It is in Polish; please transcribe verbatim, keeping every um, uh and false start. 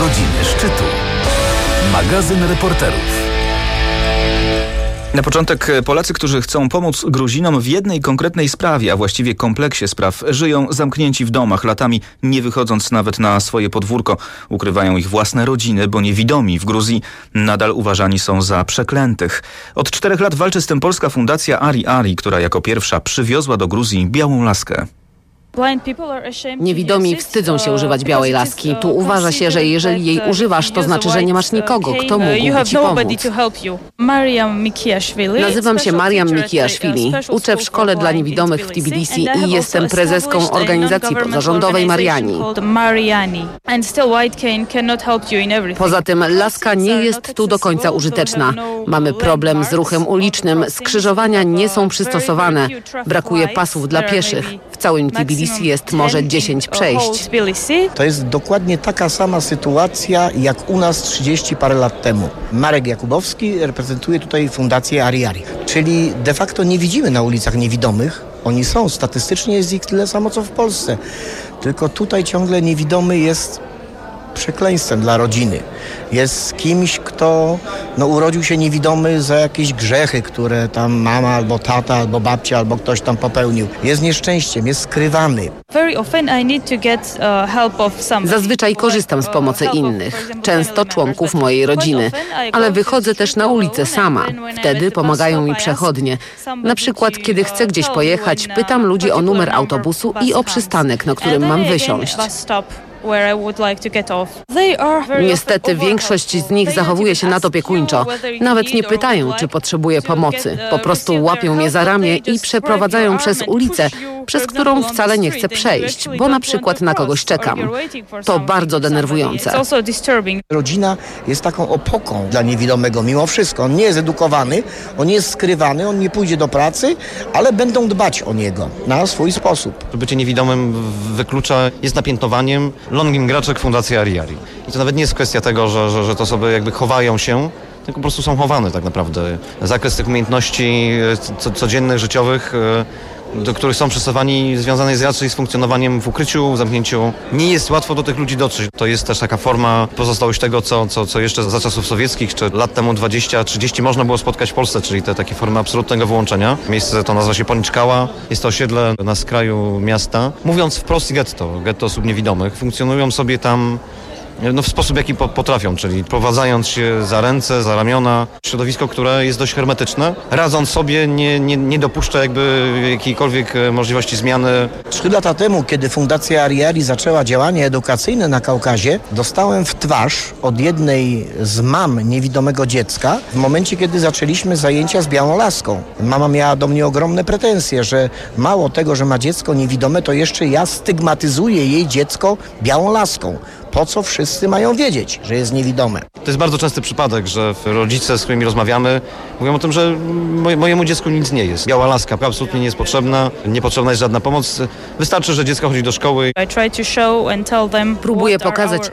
Godziny szczytu. Magazyn reporterów. Na początek Polacy, którzy chcą pomóc Gruzinom w jednej konkretnej sprawie, a właściwie kompleksie spraw, żyją zamknięci w domach, latami nie wychodząc nawet na swoje podwórko. Ukrywają ich własne rodziny, bo niewidomi w Gruzji nadal uważani są za przeklętych. Od czterech lat walczy z tym polska fundacja Ari Ari, która jako pierwsza przywiozła do Gruzji białą laskę. Niewidomi wstydzą się używać białej laski. Tu uważa się, że jeżeli jej używasz, to znaczy, że nie masz nikogo, kto mógłby ci pomóc. Nazywam się Mariam Mikiaszwili. Uczę w szkole dla niewidomych w Tbilisi i jestem prezeską organizacji pozarządowej Mariani. Poza tym laska nie jest tu do końca użyteczna. Mamy problem z ruchem ulicznym, skrzyżowania nie są przystosowane, brakuje pasów dla pieszych. W całym Tbilisi jest może dziesięć przejść. To jest dokładnie taka sama sytuacja jak u nas trzydzieści parę lat temu. Marek Jakubowski reprezentuje tutaj fundację Ari Ari. Czyli de facto nie widzimy na ulicach niewidomych. Oni są, statystycznie jest ich tyle samo co w Polsce. Tylko tutaj ciągle niewidomy jest przekleństwem dla rodziny. Jest kimś, kto no, urodził się niewidomy za jakieś grzechy, które tam mama albo tata, albo babcia, albo ktoś tam popełnił. Jest nieszczęściem, jest skrywany. Zazwyczaj korzystam z pomocy innych, często członków mojej rodziny, ale wychodzę też na ulicę sama. Wtedy pomagają mi przechodnie. Na przykład, kiedy chcę gdzieś pojechać, pytam ludzi o numer autobusu i o przystanek, na którym mam wysiąść. Niestety większość z nich zachowuje się nadopiekuńczo. Nawet nie pytają, czy potrzebuję pomocy. Po prostu łapią mnie za ramię i przeprowadzają przez ulicę, przez którą wcale nie chcę przejść, bo na przykład na kogoś czekam. To bardzo denerwujące. Rodzina jest taką opoką dla niewidomego mimo wszystko. On nie jest edukowany, on jest skrywany, on nie pójdzie do pracy, ale będą dbać o niego na swój sposób. Bycie niewidomym wyklucza, jest napiętnowaniem. Longin Graczek, Fundacja Ari Ari. I to nawet nie jest kwestia tego, że, że, że to osoby jakby chowają się, tylko po prostu są chowane tak naprawdę. Zakres tych umiejętności co, codziennych, życiowych, do których są przystosowani, związane jest raczej z funkcjonowaniem w ukryciu, w zamknięciu. Nie jest łatwo do tych ludzi dotrzeć. To jest też taka forma pozostałość tego, co, co, co jeszcze za czasów sowieckich, czy lat temu dwadzieścia trzydzieści można było spotkać w Polsce, czyli te takie formy absolutnego wyłączenia. Miejsce to nazywa się Poniczkała. Jest to osiedle na skraju miasta. Mówiąc wprost, getto, getto osób niewidomych. Funkcjonują sobie tam no, w sposób, jaki potrafią, czyli prowadzając się za ręce, za ramiona. Środowisko, które jest dość hermetyczne. Radząc sobie nie, nie, nie dopuszcza jakby jakiejkolwiek możliwości zmiany. Trzy lata temu, kiedy Fundacja Ari Ari zaczęła działanie edukacyjne na Kaukazie, dostałem w twarz od jednej z mam niewidomego dziecka w momencie, kiedy zaczęliśmy zajęcia z białą laską. Mama miała do mnie ogromne pretensje, że mało tego, że ma dziecko niewidome, to jeszcze ja stygmatyzuję jej dziecko białą laską. Po co wszyscy mają wiedzieć, że jest niewidome? To jest bardzo częsty przypadek, że rodzice, z którymi rozmawiamy, mówią o tym, że mojemu dziecku nic nie jest. Biała laska absolutnie nie jest potrzebna, niepotrzebna jest żadna pomoc. Wystarczy, że dziecko chodzi do szkoły. Próbuję pokazać